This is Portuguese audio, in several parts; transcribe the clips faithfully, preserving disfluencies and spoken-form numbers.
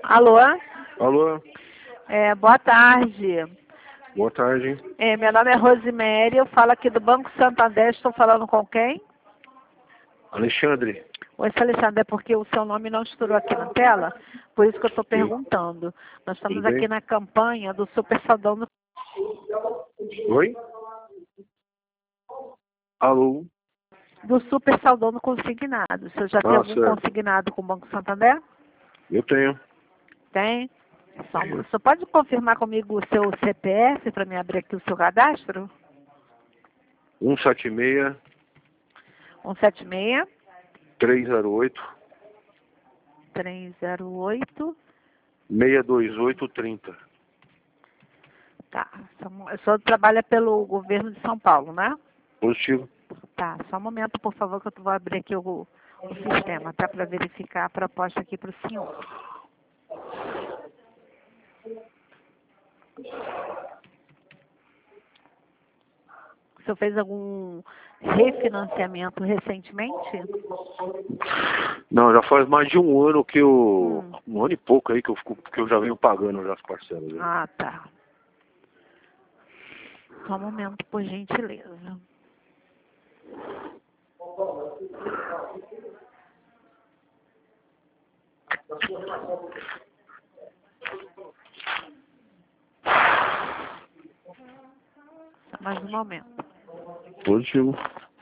Alô? Alô? É, boa tarde. Boa tarde. É, meu nome é Rosemary, eu falo aqui do Banco Santander, estou falando com quem? Alexandre. Oi, seu Alexandre, é porque o seu nome não estourou aqui na tela, por isso que eu estou Sim. perguntando. Nós estamos Tudo bem? aqui na campanha do Super Saldão do... Oi? Alô? do Super Saldão do Consignado. O senhor já tem Ah, algum certo. consignado com o Banco Santander? Eu tenho. Tem? Só, o senhor pode confirmar comigo o seu C P F para me abrir aqui o seu cadastro? um sete seis, um sete seis, três zero oito, três zero oito. seis dois oito, trinta. Tá. O senhor trabalha pelo governo de São Paulo, né? Positivo. Tá. Só um momento, por favor, que eu vou abrir aqui o, o sistema, tá? Para verificar a proposta aqui para o senhor. O senhor fez algum refinanciamento recentemente? Não, já faz mais de um ano que eu... Hum. Um ano e pouco aí que eu, fico, que eu já venho pagando já as parcelas. Né? Ah, tá. Só um momento, por gentileza. Só mais um momento. Positivo.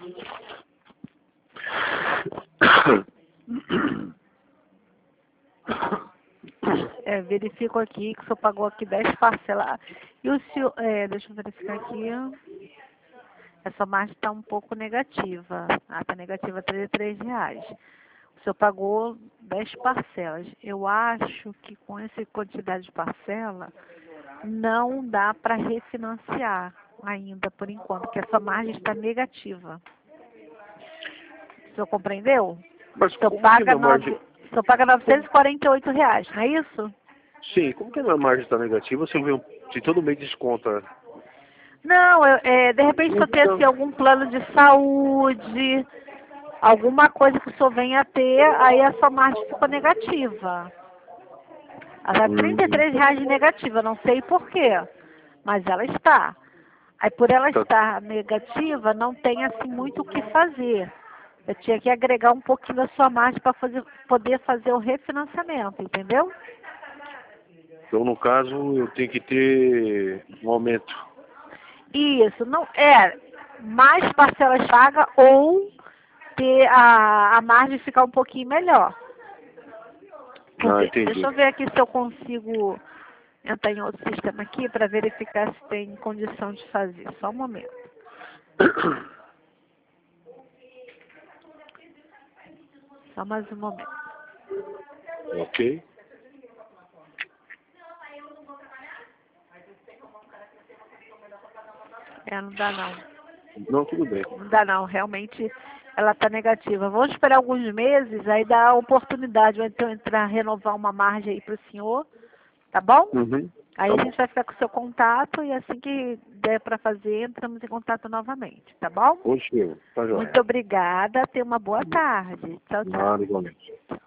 É, verifico aqui que o senhor pagou aqui dez parcelas. E o senhor, é, deixa eu verificar aqui. Essa margem está um pouco negativa. Ah, está negativa trinta e três reais. O senhor pagou dez parcelas. Eu acho que com essa quantidade de parcela, não dá para refinanciar ainda, por enquanto, porque essa margem está negativa. O senhor compreendeu? Mas O senhor como que paga, minha margem... nove, o senhor paga novecentos e quarenta e oito reais, não é isso? Sim, como que a minha margem está negativa se, eu venho... se todo mês desconta? Não, eu- é, de repente o senhor tem assim, algum plano de saúde, alguma coisa que o senhor venha a ter, aí a sua margem ficou negativa. Ela está trinta e três reais de negativa, não sei por quê, mas ela está. Aí por ela Tá. estar negativa, não tem assim muito o que fazer. Eu tinha que agregar um pouquinho da sua margem para fazer, poder fazer o refinanciamento, entendeu? Então, no caso, eu tenho que ter um aumento. Isso, não é mais parcelas pagas ou ter a, a margem ficar um pouquinho melhor. Ah, Porque, entendi. deixa eu ver aqui se eu consigo entrar em outro sistema aqui para verificar se tem condição de fazer. Só um momento. Só mais um momento. Ok. É, não dá não. Não, tudo bem. Não dá não, realmente ela está negativa. Vamos esperar alguns meses, aí dá a oportunidade, ou então entrar, renovar uma margem aí para o senhor, tá bom? Uhum. Aí Tá a bom. gente vai ficar com o seu contato e assim que der para fazer, entramos em contato novamente, tá bom? Positivo. Tá joia. Muito obrigada, tenha uma boa tarde. Tchau, tchau. Nada, igualmente.